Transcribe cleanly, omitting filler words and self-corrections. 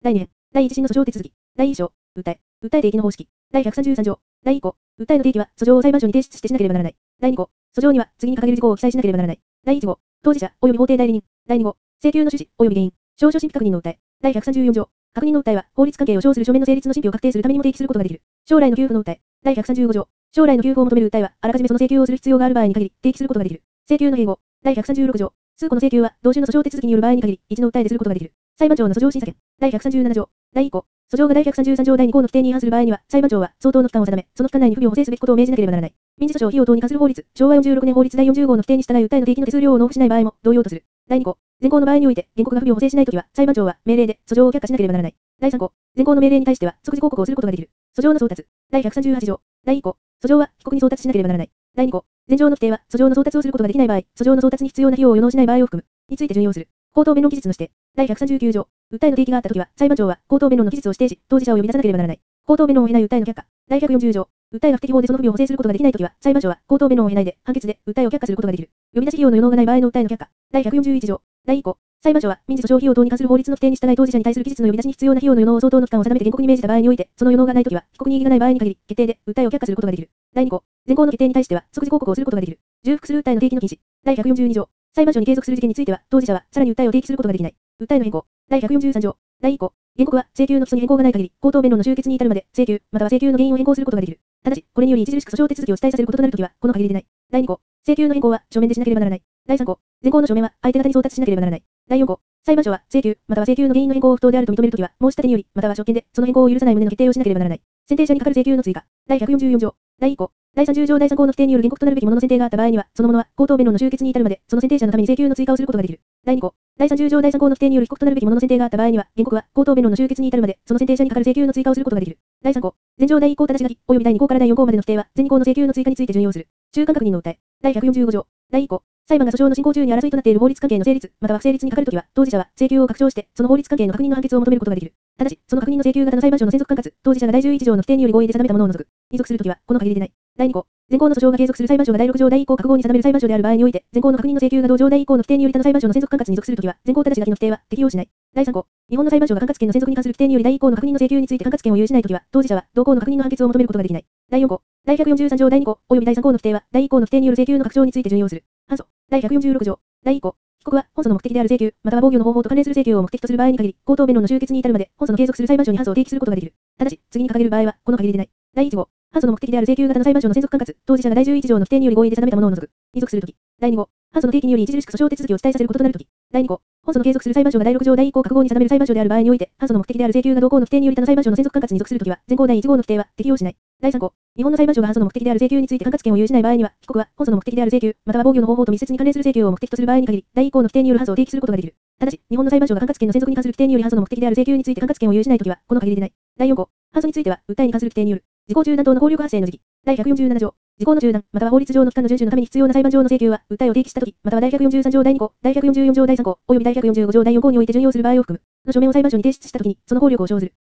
第2編、第1審の訴訟手続き、第1章、訴え提起の方式、第133条、第1項、訴えの提起は訴状を裁判所に提出してしなければならない。第2項、訴状には次に掲げる事項を記載しなければならない。第1号、当事者及び法定代理人。第2号、請求の趣旨及び原因、証書審否確認の訴え。第134条、確認の訴えは法律関係を証する書面の成立の審否を確定するためにも提起することができる。将来の給付の訴え。第135条、将来の給付を求める訴えはあらかじめその請求をする必要がある場合に限り提起することができる。請求の併合。第136条、数個の請求は同種の訴訟手続きによる場合に限り一の訴えですることができる。裁判長の訴状審査権。第137条、第1項、訴状が第133条第2項の規定に違反する場合には、裁判長は相当の期間を定め、その期間内に不備を補正すべきことを命じなければならない。民事訴訟費用等に関する法律、昭和46年法律第40号の規定に従い訴えの提起の手数料を納付しない場合も同様とする。第2項、前項の場合において原告が不備を補正しないときは、裁判長は命令で訴状を却下しなければならない。第3項、前項の命令に対しては即時抗告をすることができる。訴状の送達。第138条、第1項、訴状は被告に送達しなければならない。第2項、前条の規定は訴状の送達をすることができない場合、訴状の送達に必要な費用を予納しない場合を含むについて準用する。口頭弁論期日の指定。第139条、訴えの提起があったときは、裁判長は口頭弁論の期日を指定し、当事者を呼び出さなければならない。口頭弁論を経ない訴えの却下。第140条、訴えが不適法でその不備を補正することができないときは、裁判所は口頭弁論を経ないで判決で訴えを却下することができる。呼び出し費用の予納がない場合の訴えの却下。第141条、第1項、裁判所は民事訴訟費用等に関する法律の規定に従い当事者に対する期日の呼び出しに必要な費用の予納を相当の期間を定めて原告に命じた場合において、その予納がないときは、被告に異議がない場合に限り、決定で訴えを却下することができる。第2項、前項の決定に対しては即時抗告をすることができる。重複する訴えの提起の禁止。第142条、裁判所に継続する事件については、当事者はさらに訴えを提起することができない。訴えの変更。第143条、第1項、原告は請求の基礎に変更がない限り、口頭弁論の終結に至るまで請求、または請求の原因を変更することができる。ただし、これにより著しく訴訟手続きを遅滞させることとなるときは、この限りでない。第2項、請求の変更は書面でしなければならない。第3項、前項の書面は相手方に送達しなければならない。第4項、裁判所は請求、または請求の原因の変更を不当であると認めるときは、申し立てにより、または職権でその変更を許さない旨の決定をしなければならない。選定者に係る請求の追加。第144条、第1項、第30条第3項の規定による原告となるべきものの選定があった場合には、そのものは口頭弁論の終結に至るまで、その選定者のために請求の追加をすることができる。第2項、第30条第3項の規定による被告となるべきものの選定があった場合には、原告は口頭弁論の終結に至るまで、その選定者に係る請求の追加をすることができる。第3項、前条第1項正し書き、及び第2項から第4項までの規定は、前2項の請求の追加について準用する。中間確認の訴え。第145条、第1項、裁判が訴訟の進行中に争いとなっている法律関係の成立、または不成立にかかるときは、当事者は請求を確証して、その法律関係の確認の判決を求めることができる。ただし、その確認の請求型の裁判所の専属管轄、当事者が第11条の規定により合意で定めたものを除く。依属するときは、この限りでない。第2項、前項の訴訟が継続する裁判所が第6条第1項各号に定める裁判所である場合において、前項の確認の請求が同条第1項の規定により他の裁判所の専属管轄に属するときは、前項正し書きの規定は適用しない。第3項、日本の裁判所が管轄権の専属に関する規定により第1項の確認の請求について管轄権を有しないときは、当事者は同項の確認の判決を求めることができない。第4項、第143条第2項、及び第3項の規定は、第1項の規定による請求の確証について準用する。反訴。第146条、第1項、被告は本訴の目的である請求、または防御の方法と関連する請求を目的とする場合に限り、口頭弁論の終結に至るまで、本訴の継続する裁判所に反訴を提起することができる。ただし、次に掲げる場合は、この限りでない。第1号、反訴の目的である請求型の裁判所の専属管轄、当事者が第11条の規定により合意で定めたものを除く。依属するとき。第2号、反訴の提起により著しく訴訟手続きを遅滞させることとなるとき。第2項、本訴の継続する裁判所が第6条第1項各号に定める裁判所である場合において、反訴の目的である請求が同項の規定により他の裁判所の専属管轄に属するときは、前項第1号の規定は適用しない。第3項、日本の裁判所が反訴の目的である請求について管轄権を有しない場合には、被告は本訴の目的である請求、または防御の方法と密接に関連する請求を目的とする場合に限り、第1項の規定による反訴を提起することができる。ただし、日本の裁判所が管轄権の専属に関する規定により反訴の目的である請求について管轄権を有しないときは、この限りでない。第4項、反訴については、訴えに関する規定による、時効中断等の効力発生の時期。第147条、時効の中断、または法律上の期間の遵守のために必要な裁判上の請求は、訴えを提起したとき、または第143条第2項、第144条第3項、及び第145条第4項において準用する場合を含む、の書面を裁判所に提出したときに、その効力を生ずる。